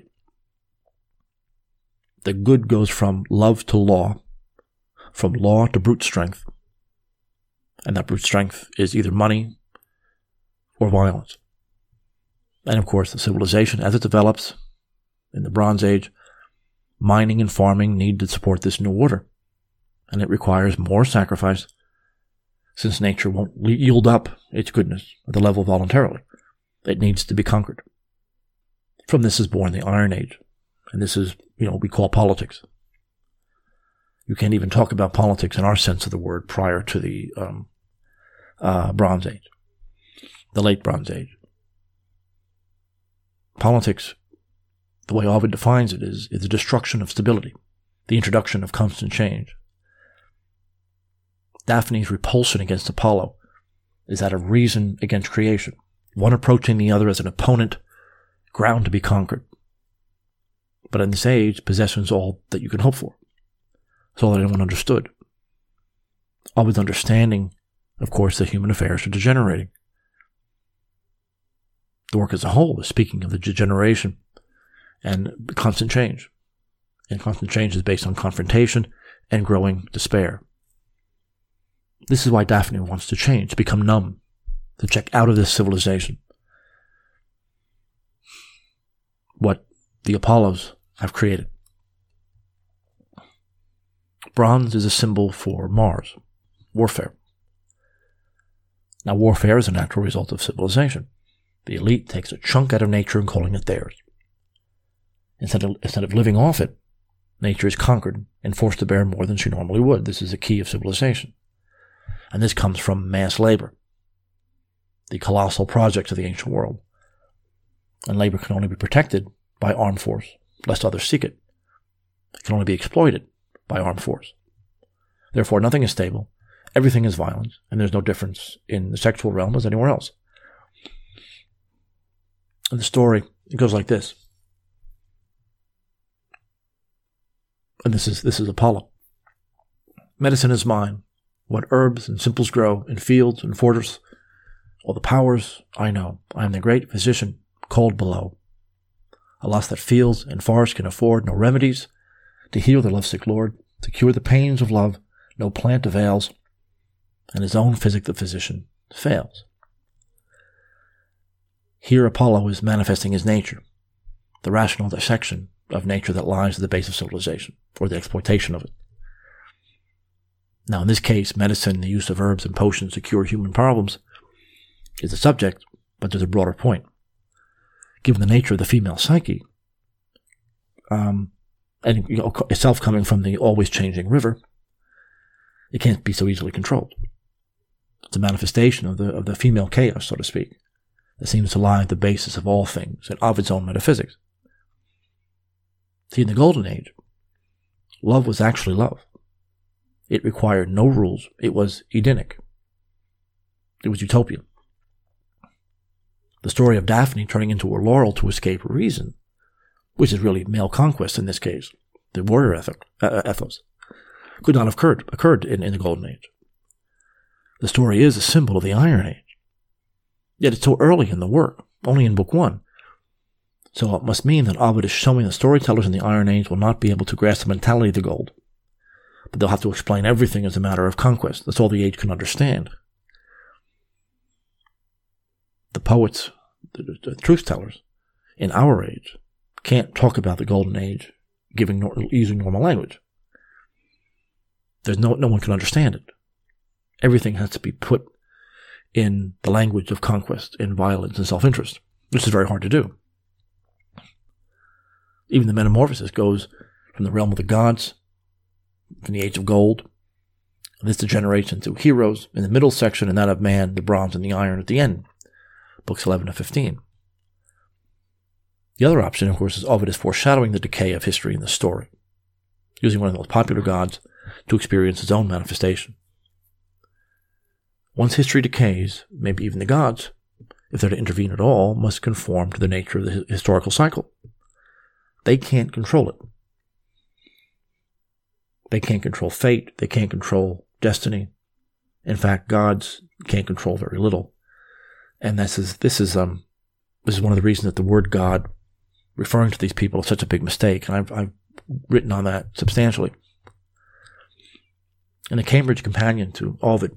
The good goes from love to law, from law to brute strength, and that brute strength is either money or violence. And of course, the civilization, as it develops in the Bronze Age, mining and farming need to support this new order, and it requires more sacrifice, since nature won't yield up its goodness at the level voluntarily. It needs to be conquered. From this is born the Iron Age, and this is, what we call politics. You can't even talk about politics in our sense of the word prior to the Bronze Age, the late Bronze Age. Politics, the way Ovid defines it, is the destruction of stability, the introduction of constant change. Daphne's repulsion against Apollo is that of reason against creation, one approaching the other as an opponent, ground to be conquered. But in this age, possession is all that you can hope for. It's all that anyone understood. Ovid's understanding, of course, that human affairs are degenerating. The work as a whole is speaking of the degeneration and constant change. And constant change is based on confrontation and growing despair. This is why Daphne wants to change, to become numb, to check out of this civilization. What the Apollos have created. Bronze is a symbol for Mars, warfare. Now, warfare is a natural result of civilization. The elite takes a chunk out of nature and calling it theirs. Instead of living off it, nature is conquered and forced to bear more than she normally would. This is the key of civilization. And this comes from mass labor, the colossal projects of the ancient world. And labor can only be protected by armed force, lest others seek it. It can only be exploited by armed force. Therefore, nothing is stable, everything is violence, and there's no difference in the sexual realm as anywhere else. And the story, it goes like this. And this is Apollo. Medicine is mine. What herbs and simples grow in fields and forests, all the powers I know. I am the great physician called below. Alas, that fields and forests can afford no remedies to heal their lovesick lord, to cure the pains of love, no plant avails, and his own physic the physician fails. Here Apollo is manifesting his nature, the rational dissection of nature that lies at the base of civilization, or the exploitation of it. Now, in this case, medicine, the use of herbs and potions to cure human problems, is the subject, but there's a broader point. Given the nature of the female psyche, and itself coming from the always changing river, it can't be so easily controlled. It's a manifestation of the female chaos, so to speak, that seems to lie at the basis of all things and of its own metaphysics. See, in the Golden Age, love was actually love. It required no rules. It was Edenic. It was utopian. The story of Daphne turning into a laurel to escape reason, which is really male conquest in this case, the warrior ethos, could not have occurred in the Golden Age. The story is a symbol of the Iron Age. Yet it's so early in the work, only in Book 1. So it must mean that Ovid is showing the storytellers in the Iron Age will not be able to grasp the mentality of the gold, but they'll have to explain everything as a matter of conquest. That's all the age can understand. The poets, the truth tellers, in our age, can't talk about the Golden Age using normal language. There's no one can understand it. Everything has to be put in the language of conquest, in violence and self-interest, which is very hard to do. Even the metamorphosis goes from the realm of the gods, from the age of gold, and this degeneration to heroes in the middle section, and that of man, the bronze and the iron at the end, books 11 to 15. The other option, of course, is Ovid is foreshadowing the decay of history in the story, using one of the most popular gods to experience his own manifestation. Once history decays, maybe even the gods, if they're to intervene at all, must conform to the nature of the historical cycle. They can't control it. They can't control fate. They can't control destiny. In fact, gods can't control very little. And this is one of the reasons that the word God, referring to these people, is such a big mistake. And I've written on that substantially. In the Cambridge Companion to Ovid,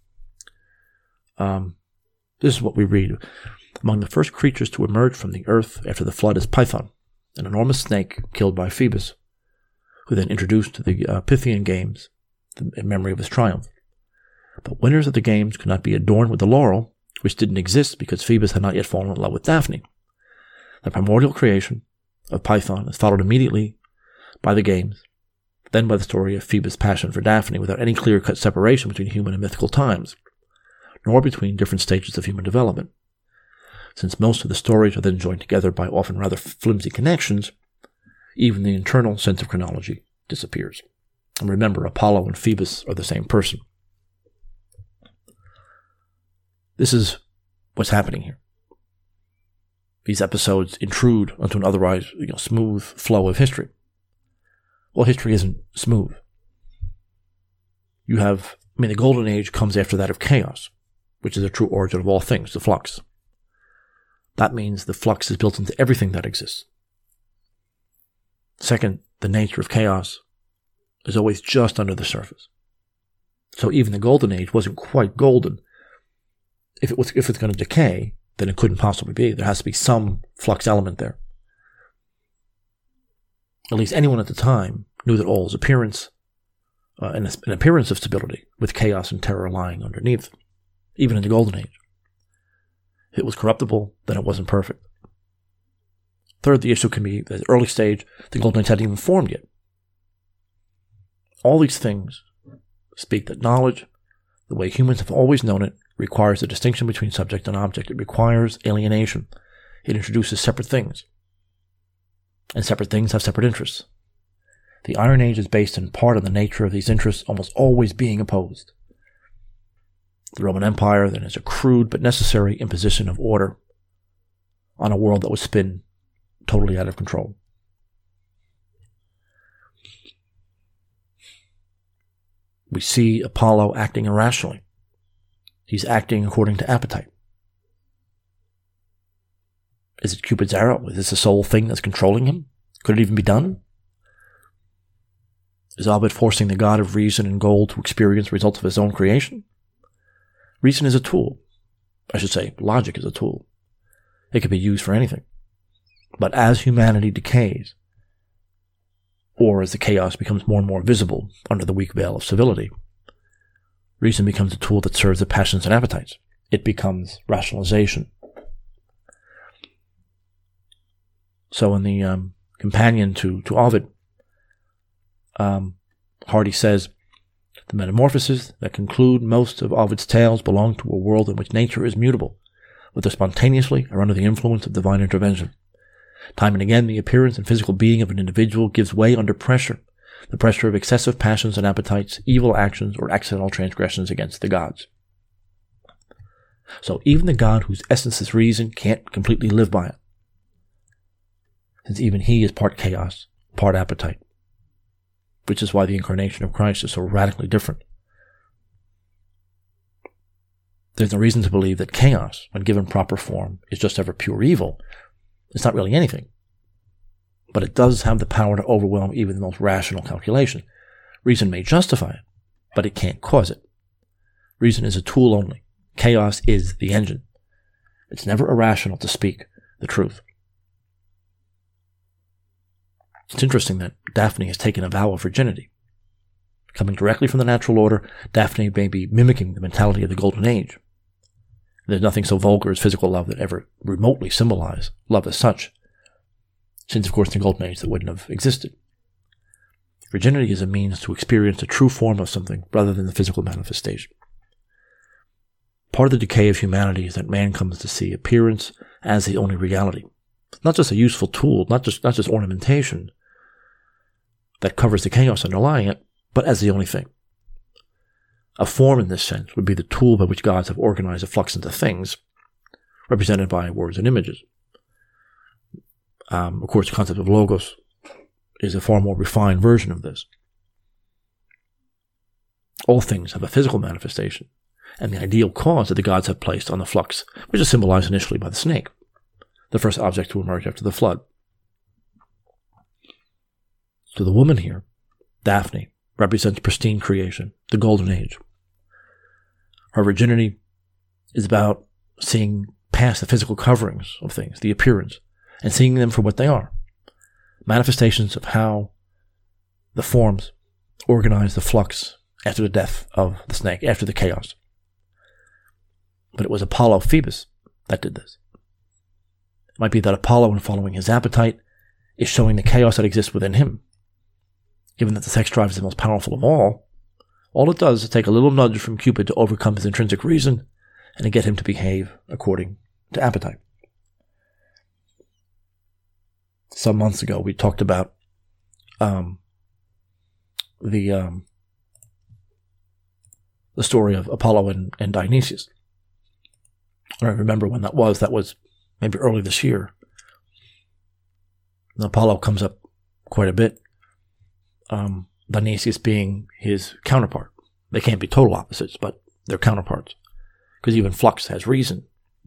this is what we read. Among the first creatures to emerge from the earth after the flood is Python, an enormous snake killed by Phoebus, who then introduced the Pythian games in memory of his triumph. But winners of the games could not be adorned with the laurel, which didn't exist because Phoebus had not yet fallen in love with Daphne. The primordial creation of Python is followed immediately by the games, then by the story of Phoebus' passion for Daphne, without any clear-cut separation between human and mythical times, nor between different stages of human development. Since most of the stories are then joined together by often rather flimsy connections, even the internal sense of chronology disappears. And remember, Apollo and Phoebus are the same person. This is what's happening here. These episodes intrude onto an otherwise smooth flow of history. Well, history isn't smooth. The Golden Age comes after that of chaos, which is the true origin of all things, the flux. That means the flux is built into everything that exists. Second, the nature of chaos is always just under the surface. So even the Golden Age wasn't quite golden. If it's going to decay, then it couldn't possibly be. There has to be some flux element there. At least anyone at the time knew that all is appearance, an appearance of stability, with chaos and terror lying underneath. even in the Golden Age. If it was corruptible, then it wasn't perfect. Third, the issue can be that at the early stage, the Golden Age hadn't even formed yet. All these things speak that knowledge, the way humans have always known it, requires a distinction between subject and object. It requires alienation. It introduces separate things. And separate things have separate interests. The Iron Age is based in part on the nature of these interests almost always being opposed. The Roman Empire then is a crude but necessary imposition of order on a world that was spin totally out of control. We see Apollo acting irrationally. He's acting according to appetite. Is it Cupid's arrow? Is this the sole thing that's controlling him? Could it even be done? Is Ovid forcing the god of reason and gold to experience the results of his own creation? Reason is a tool. I should say, logic is a tool. It can be used for anything. But as humanity decays, or as the chaos becomes more and more visible under the weak veil of civility, reason becomes a tool that serves the passions and appetites. It becomes rationalization. So in the companion to Ovid, Hardy says, the metamorphoses that conclude most of Ovid's tales belong to a world in which nature is mutable, whether spontaneously or under the influence of divine intervention. Time and again, the appearance and physical being of an individual gives way under pressure, the pressure of excessive passions and appetites, evil actions, or accidental transgressions against the gods. So even the God whose essence is reason can't completely live by it, since even he is part chaos, part appetite, which is why the incarnation of Christ is so radically different. There's no reason to believe that chaos, when given proper form, is just ever pure evil. It's not really anything. But it does have the power to overwhelm even the most rational calculation. Reason may justify it, but it can't cause it. Reason is a tool only. Chaos is the engine. It's never irrational to speak the truth. It's interesting that Daphne has taken a vow of virginity. Coming directly from the natural order, Daphne may be mimicking the mentality of the Golden Age. There's nothing so vulgar as physical love that ever remotely symbolized love as such, since of course in the Golden Age that wouldn't have existed. Virginity is a means to experience the true form of something rather than the physical manifestation. Part of the decay of humanity is that man comes to see appearance as the only reality. Not just a useful tool, not just ornamentation that covers the chaos underlying it, but as the only thing. A form in this sense would be the tool by which gods have organized a flux into things, represented by words and images. Of course, the concept of logos is a far more refined version of this. All things have a physical manifestation, and the ideal cause that the gods have placed on the flux, which is symbolized initially by the snake, the first object to emerge after the flood. So the woman here, Daphne, represents pristine creation, the Golden Age. Her virginity is about seeing past the physical coverings of things, the appearance, and seeing them for what they are. Manifestations of how the forms organize the flux after the death of the snake, after the chaos. But it was Apollo Phoebus that did this. It might be that Apollo, in following his appetite, is showing the chaos that exists within him. Given that the sex drive is the most powerful of all it does is take a little nudge from Cupid to overcome his intrinsic reason and to get him to behave according to appetite. Some months ago, we talked about the story of Apollo and Dionysius. I don't remember when that was. That was maybe early this year. And Apollo comes up quite a bit. Dionysius being his counterpart. They can't be total opposites, but they're counterparts. Because even flux has reason.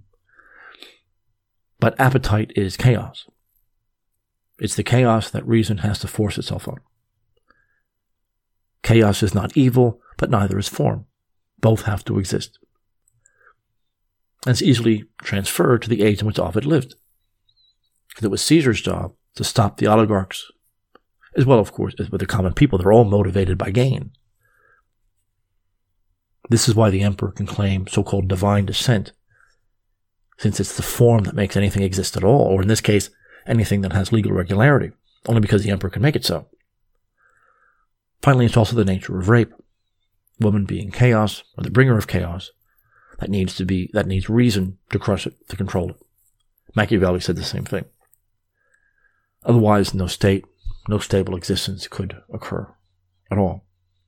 But appetite is chaos. It's the chaos that reason has to force itself on. Chaos is not evil, but neither is form. Both have to exist. And it's easily transferred to the age in which Ovid lived. Because it was Caesar's job to stop the oligarchs, as well, of course, as with the common people. They're all motivated by gain. This is why the emperor can claim so-called divine descent, since it's the form that makes anything exist at all, or in this case, anything that has legal regularity, only because the emperor can make it so. Finally, it's also the nature of rape. Woman being chaos, or the bringer of chaos, that needs reason to crush it, to control it. Machiavelli said the same thing. Otherwise, no state, no stable existence could occur at all.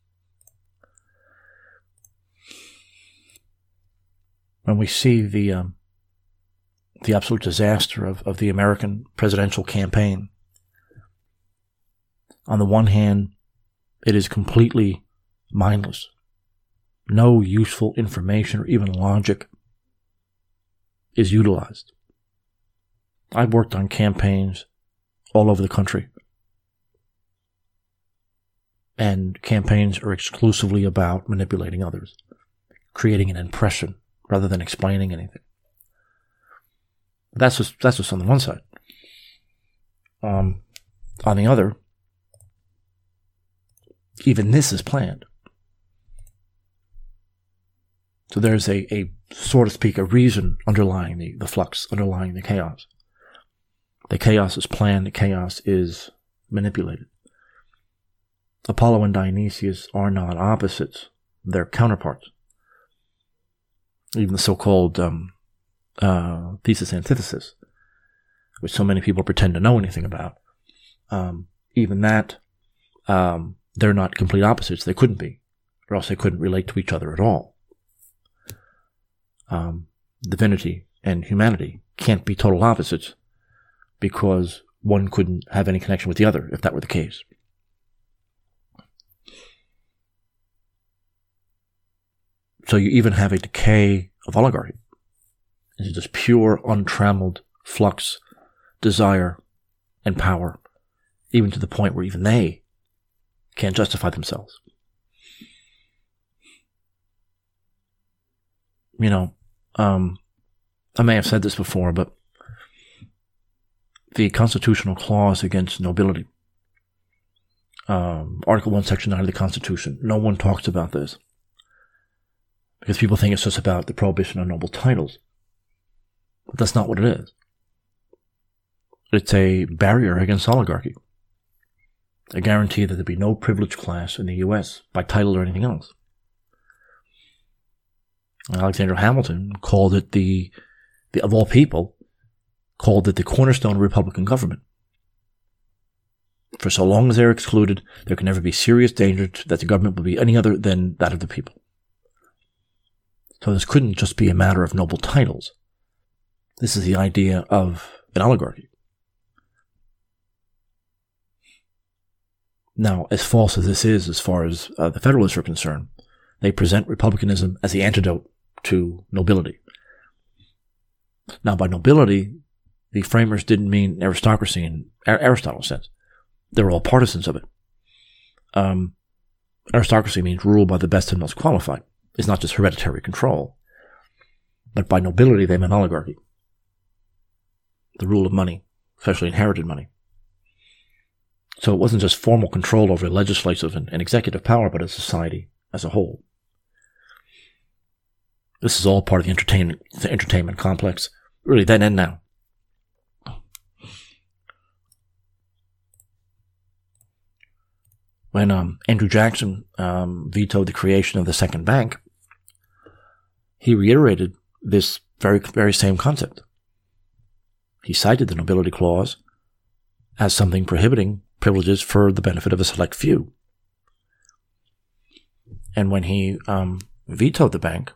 When we see the absolute disaster of the American presidential campaign, on the one hand, it is completely mindless. No useful information or even logic is utilized. I've worked on campaigns all over the country, and campaigns are exclusively about manipulating others, creating an impression rather than explaining anything. That's just on the one side. On the other, even this is planned. So there's a so to speak, a reason underlying the flux, underlying the chaos. The chaos is planned, the chaos is manipulated. Apollo and Dionysius are not opposites, they're counterparts. Even the so-called thesis-antithesis, which so many people pretend to know anything about, even that, they're not complete opposites. They couldn't be, or else they couldn't relate to each other at all. Divinity and humanity can't be total opposites because one couldn't have any connection with the other if that were the case. So you even have a decay of oligarchy. It's just pure, untrammeled flux, desire, and power, even to the point where even they can't justify themselves. You know, I may have said this before, but the constitutional clause against nobility, Article 1, Section 9 of the Constitution, no one talks about this. Because people think it's just about the prohibition on noble titles. But that's not what it is. It's a barrier against oligarchy. A guarantee that there'd be no privileged class in the U.S. by title or anything else. Alexander Hamilton called it of all people, called it the cornerstone of Republican government. For so long as they're excluded, there can never be serious danger that the government will be any other than that of the people. So this couldn't just be a matter of noble titles. This is the idea of an oligarchy. Now, as false as this is, as far as the Federalists are concerned, they present republicanism as the antidote to nobility. Now, by nobility, the framers didn't mean aristocracy in Aristotle's sense. They were all partisans of it. Aristocracy means rule by the best and most qualified. It's not just hereditary control. But by nobility, they meant oligarchy. The rule of money, especially inherited money. So it wasn't just formal control over legislative and executive power, but a society as a whole. This is all part of the entertainment complex, really then and now. When Andrew Jackson vetoed the creation of the second bank, he reiterated this very, very same concept. He cited the nobility clause as something prohibiting privileges for the benefit of a select few. And when he vetoed the bank,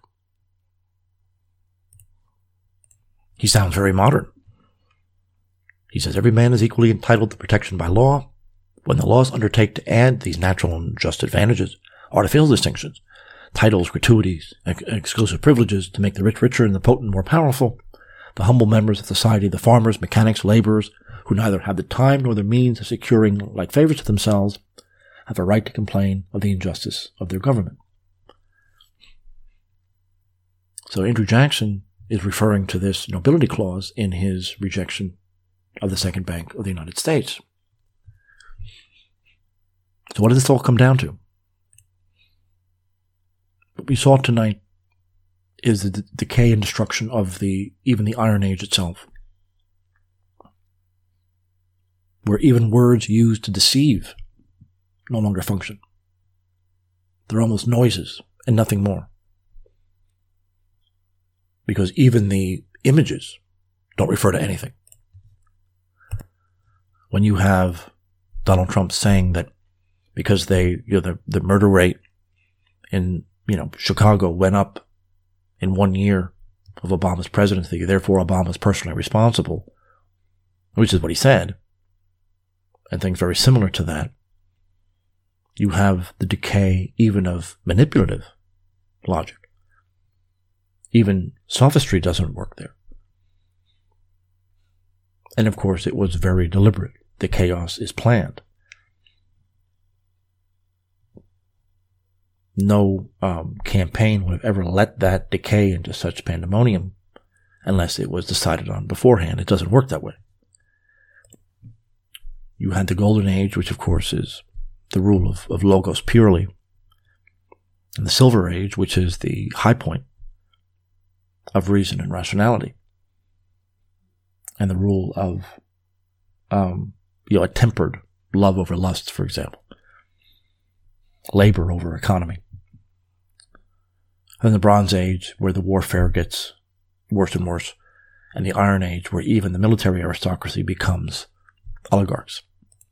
he sounds very modern. He says every man is equally entitled to protection by law. When the laws undertake to add these natural and just advantages, artificial distinctions, titles, gratuities, exclusive privileges to make the rich richer and the potent more powerful, the humble members of society, the farmers, mechanics, laborers, who neither have the time nor the means of securing like favors to themselves, have a right to complain of the injustice of their government. So Andrew Jackson is referring to this nobility clause in his rejection of the Second Bank of the United States. So what does this all come down to? What we saw tonight is the decay and destruction of even the Iron Age itself, where even words used to deceive no longer function. They're almost noises and nothing more. Because even the images don't refer to anything. When you have Donald Trump saying that because the murder rate in, Chicago went up in 1 year of Obama's presidency, therefore Obama's personally responsible, which is what he said, and things very similar to that, you have the decay even of manipulative logic. Even sophistry doesn't work there. And of course, it was very deliberate. The chaos is planned. No campaign would have ever let that decay into such pandemonium unless it was decided on beforehand. It doesn't work that way. You had the Golden Age, which of course is the rule of logos purely, and the Silver Age, which is the high point of reason and rationality, and the rule of a tempered love over lust, for example, labor over economy. And then the Bronze Age, where the warfare gets worse and worse, and the Iron Age, where even the military aristocracy becomes oligarchs.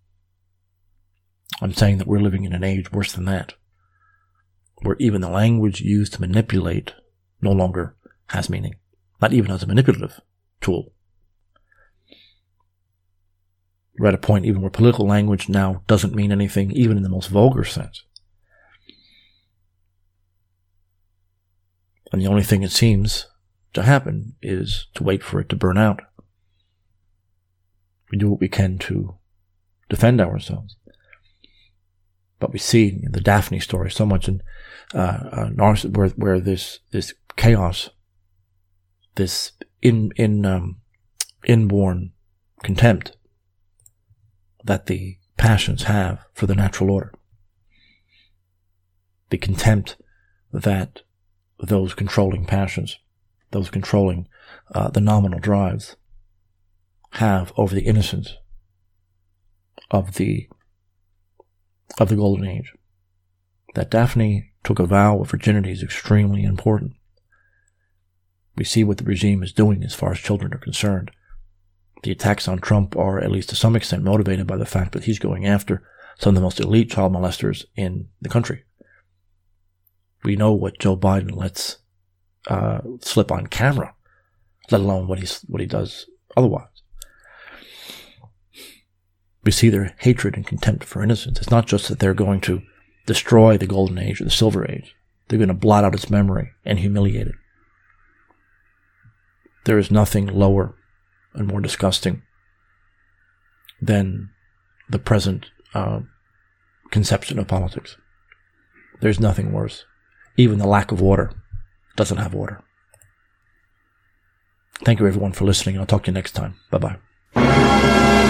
I'm saying that we're living in an age worse than that, where even the language used to manipulate no longer has meaning, not even as a manipulative tool. We're at a point even where political language now doesn't mean anything, even in the most vulgar sense. And the only thing it seems to happen is to wait for it to burn out. We do what we can to defend ourselves. But we see in the Daphne story so much in where this chaos, this inborn contempt that the passions have for the natural order, the contempt that those controlling passions, those controlling the nominal drives, have over the innocence of the Golden Age. That Daphne took a vow of virginity is extremely important. We see what the regime is doing as far as children are concerned. The attacks on Trump are, at least to some extent, motivated by the fact that he's going after some of the most elite child molesters in the country. We know what Joe Biden lets slip on camera, let alone what he does otherwise. We see their hatred and contempt for innocence. It's not just that they're going to destroy the Golden Age or the Silver Age. They're going to blot out its memory and humiliate it. There is nothing lower and more disgusting than the present conception of politics. There's nothing worse. Even the lack of order doesn't have order. Thank you everyone for listening. I'll talk to you next time. Bye-bye.